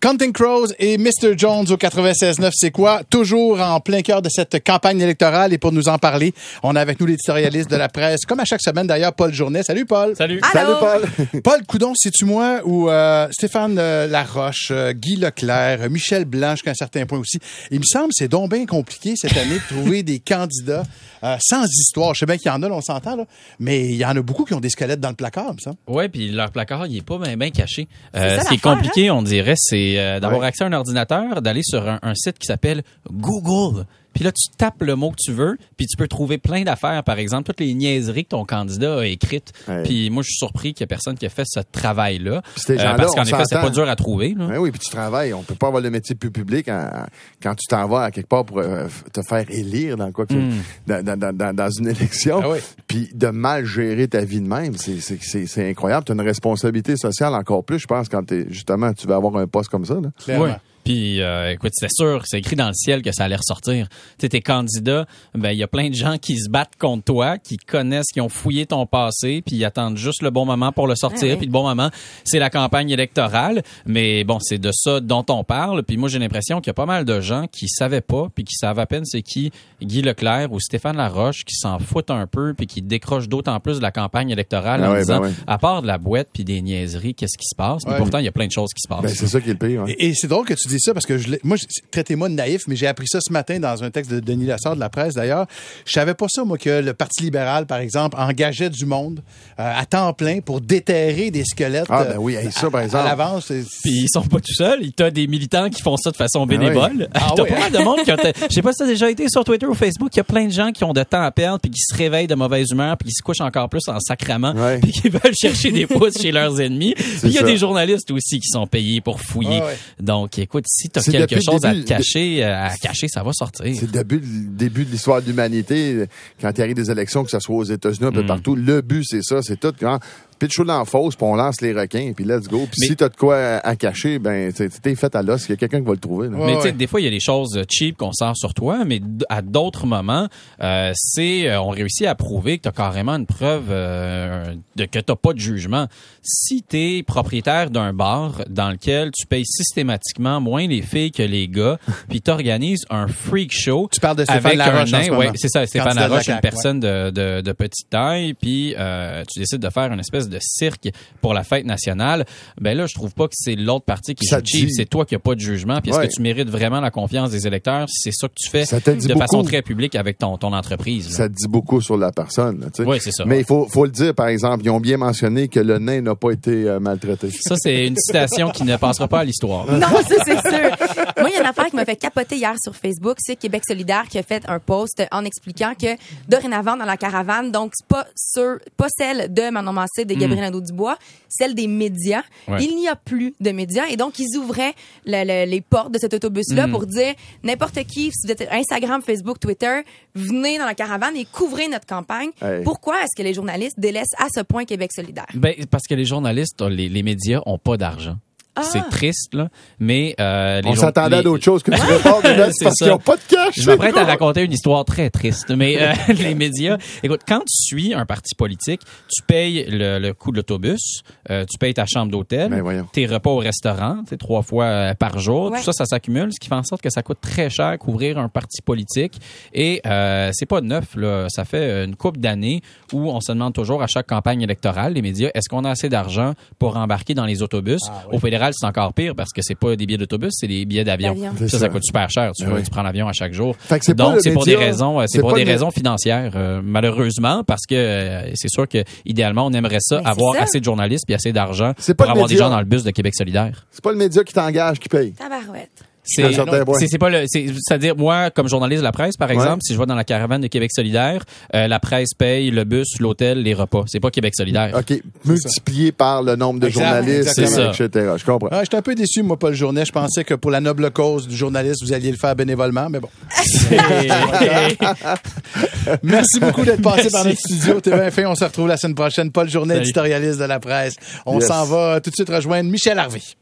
Counting Crows et Mr. Jones au 96.9, c'est quoi? Toujours en plein cœur de cette campagne électorale et pour nous en parler, on a avec nous l'éditorialiste de la presse, comme à chaque semaine d'ailleurs, Paul Journet. Salut Paul! Salut! Allô? Salut Paul! Paul, coudon, c'est-tu moi ou Stéphane Laroche, Guy Leclerc, Michel Blanc jusqu'à un certain point aussi. Il me semble que c'est donc bien compliqué cette année de trouver des candidats sans histoire. Je sais bien qu'il y en a, là, on s'entend, là, mais il y en a beaucoup qui ont des squelettes dans le placard, ça. Oui, puis leur placard, il est pas bien caché. Ça, ce qui est compliqué, on dirait, c'est d'avoir accès à un ordinateur, d'aller sur un site qui s'appelle Google. Puis là, tu tapes le mot que tu veux, puis tu peux trouver plein d'affaires, par exemple, toutes les niaiseries que ton candidat a écrites. Ouais. Puis moi, je suis surpris qu'il y ait personne qui a fait ce travail-là. Ces gens-là, parce qu'en on effet, c'est s'entend. pas dur à trouver. Là. Ben oui, puis tu travailles. On peut pas avoir le métier plus public quand tu t'en vas à quelque part pour te faire élire dans quoi que dans une élection. Ah oui. Puis de mal gérer ta vie de même, c'est incroyable. Tu as une responsabilité sociale encore plus, je pense, quand justement tu vas avoir un poste comme ça. Là. Clairement. Ouais. Puis, écoute, c'était sûr, c'est écrit dans le ciel que ça allait ressortir. Tu sais, tes candidats, ben, il y a plein de gens qui se battent contre toi, qui connaissent, qui ont fouillé ton passé, puis ils attendent juste le bon moment pour le sortir. Ah oui. Puis le bon moment, c'est la campagne électorale. Mais bon, c'est de ça dont on parle. Puis moi, j'ai l'impression qu'il y a pas mal de gens qui savaient pas, puis qui savent à peine c'est qui Guy Leclerc ou Stéphane Laroche, qui s'en foutent un peu, puis qui décrochent d'autant plus de la campagne électorale en disant, à part de la boîte puis des niaiseries, qu'est-ce qui se passe? Mais pourtant, il y a plein de choses qui se passent. Ben, c'est ça qui est le pire. Ouais. Et c'est drôle que tu dis ça parce que traitez-moi de naïf, mais j'ai appris ça ce matin dans un texte de Denis Lassard de la presse d'ailleurs. Je savais pas ça, moi, que le Parti libéral, par exemple, engageait du monde à temps plein pour déterrer des squelettes Ben oui, ça, par exemple. à l'avance. Puis ils sont pas tout seuls. T'as des militants qui font ça de façon bénévole. T'as pas mal de monde qui ont... Je sais pas si t'as déjà été sur Twitter ou Facebook. Il y a plein de gens qui ont de temps à perdre puis qui se réveillent de mauvaise humeur puis qui se couchent encore plus en sacrament puis qui veulent chercher des pouces chez leurs ennemis. Puis il y a des journalistes aussi qui sont payés pour fouiller. Donc, écoute, si t'as quelque chose à cacher, ça va sortir. C'est le début de l'histoire de l'humanité. Quand il arrive des élections, que ce soit aux États-Unis, un peu partout, le but, c'est ça. C'est tout grand. Pitch-chaud dans la fosse, puis on lance les requins, puis let's go. Puis si t'as de quoi à cacher, ben t'es fait à l'os. Il y a quelqu'un qui va le trouver. Là. Mais tu sais, des fois, il y a des choses cheap qu'on sort sur toi, mais à d'autres moments, on réussit à prouver que t'as carrément une preuve que t'as pas de jugement. Si t'es propriétaire d'un bar dans lequel tu payes systématiquement moins les filles que les gars, puis t'organises un freak show. Tu parles de Stéphane Laroche en ce moment. Oui, c'est ça, Stéphane Laroche, une CAQ, personne de petite taille, puis tu décides de faire une espèce de cirque pour la fête nationale. Ben là, je trouve pas que c'est l'autre partie qui est cheap, c'est toi qui a pas de jugement. Puis est-ce que tu mérites vraiment la confiance des électeurs si c'est ça que tu fais de façon très publique avec ton entreprise? Là. Ça te dit beaucoup sur la personne. Oui, c'est ça. Mais il faut le dire, par exemple, ils ont bien mentionné que le nain n'a pas été maltraité. Ça, c'est une citation qui ne passera pas à l'histoire. Non, ça, c'est sûr. Moi, il y a une affaire qui m'a fait capoter hier sur Facebook. C'est Québec solidaire qui a fait un post en expliquant que dorénavant, dans la caravane, donc c'est pas celle de Manon Massé, de Gabriel Nadeau-Dubois, celle des médias. Ouais. Il n'y a plus de médias. Et donc, ils ouvraient les portes de cet autobus-là pour dire n'importe qui, si vous êtes Instagram, Facebook, Twitter, venez dans la caravane et couvrez notre campagne. Hey. Pourquoi est-ce que les journalistes délaissent à ce point Québec solidaire? Ben, parce que les journalistes, les médias ont pas d'argent. C'est triste, là. Mais, on s'attendait à d'autres choses que tu réponds parce qu'ils n'ont pas de cash. Je m'apprête à raconter une histoire très triste. Mais, les médias, écoute, quand tu suis un parti politique, tu payes le coût de l'autobus, tu payes ta chambre d'hôtel, tes repas au restaurant, 3 fois par jour. Tout ça, ça s'accumule, ce qui fait en sorte que ça coûte très cher couvrir un parti politique. Et, c'est pas neuf, là. Ça fait une couple d'années où on se demande toujours à chaque campagne électorale, les médias, est-ce qu'on a assez d'argent pour embarquer dans les autobus? Au fédéral, c'est encore pire parce que c'est pas des billets d'autobus, c'est des billets d'avion. Ça coûte super cher. Tu prends l'avion à chaque jour. Donc, c'est pour des raisons financières, malheureusement, parce que c'est sûr que idéalement, on aimerait ça avoir assez de journalistes puis assez d'argent pour avoir des gens dans le bus de Québec solidaire. C'est pas le média qui t'engage qui paye. Tabarouette. C'est-à-dire, moi, comme journaliste de la presse, par exemple, si je vais dans la caravane de Québec solidaire, la presse paye le bus, l'hôtel, les repas. C'est pas Québec solidaire. OK. Multiplié par le nombre de journalistes, etc. Je comprends. J'étais un peu déçu, moi, Paul Journet. Je pensais que pour la noble cause du journaliste, vous alliez le faire bénévolement, mais bon. Merci beaucoup d'être passé par notre studio. T'es bien fin. On se retrouve la semaine prochaine. Paul Journet, éditorialiste de la presse. On s'en va tout de suite rejoindre Michel Harvey.